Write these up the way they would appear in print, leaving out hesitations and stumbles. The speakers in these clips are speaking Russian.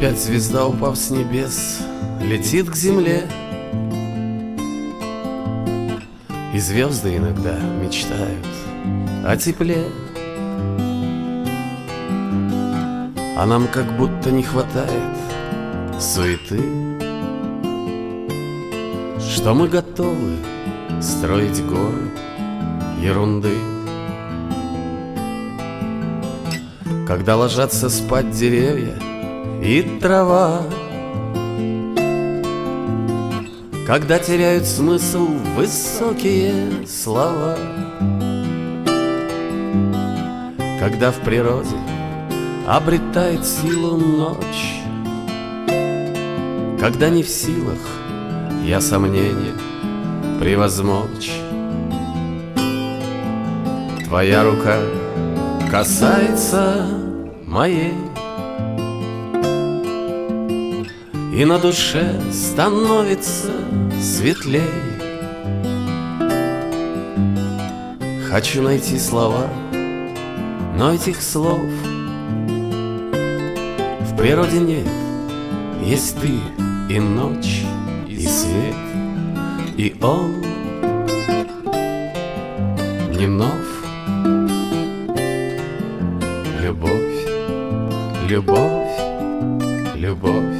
Опять звезда, упав с небес, летит к земле. И звезды иногда мечтают о тепле. А нам как будто не хватает суеты, что мы готовы строить горы ерунды. Когда ложатся спать деревья и трава, когда теряют смысл высокие слова, когда в природе обретает силу ночь, когда не в силах я сомнения превозмочь. Твоя рука касается моей, и на душе становится светлей. Хочу найти слова, но этих слов в природе нет. Есть ты и ночь, и свет, и он не нов. Любовь, любовь, любовь.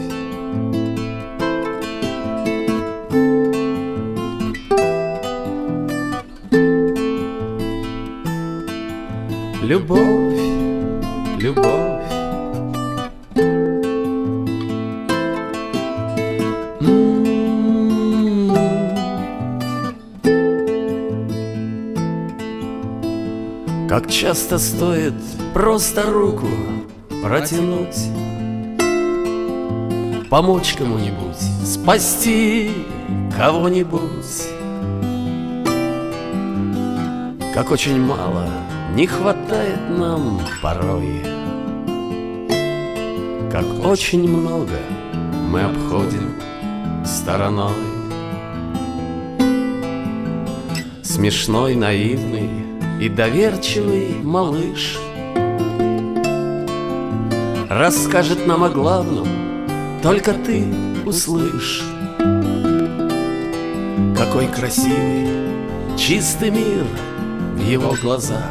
Любовь, любовь. Как часто стоит просто руку протянуть, помочь кому-нибудь, спасти кого-нибудь. Как очень мало не хватает нам порой, как очень много мы обходим стороной. Смешной, наивный и доверчивый малыш расскажет нам о главном, только ты услышь. Какой красивый, чистый мир в его глазах,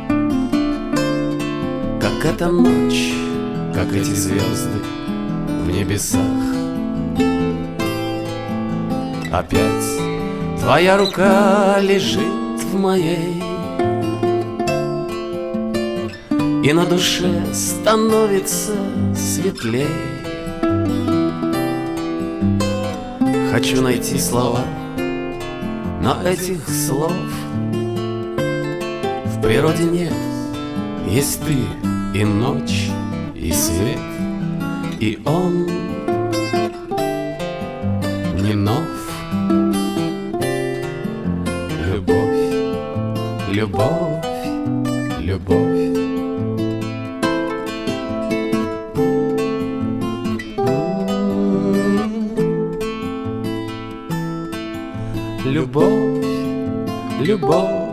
как эта ночь, как эти звезды в небесах. Опять твоя рука лежит в моей, и на душе становится светлей. Хочу найти слова, но этих слов в природе нет. Есть ты и ночь, и свет, и он не нов. Любовь, любовь, любовь. Любовь, любовь.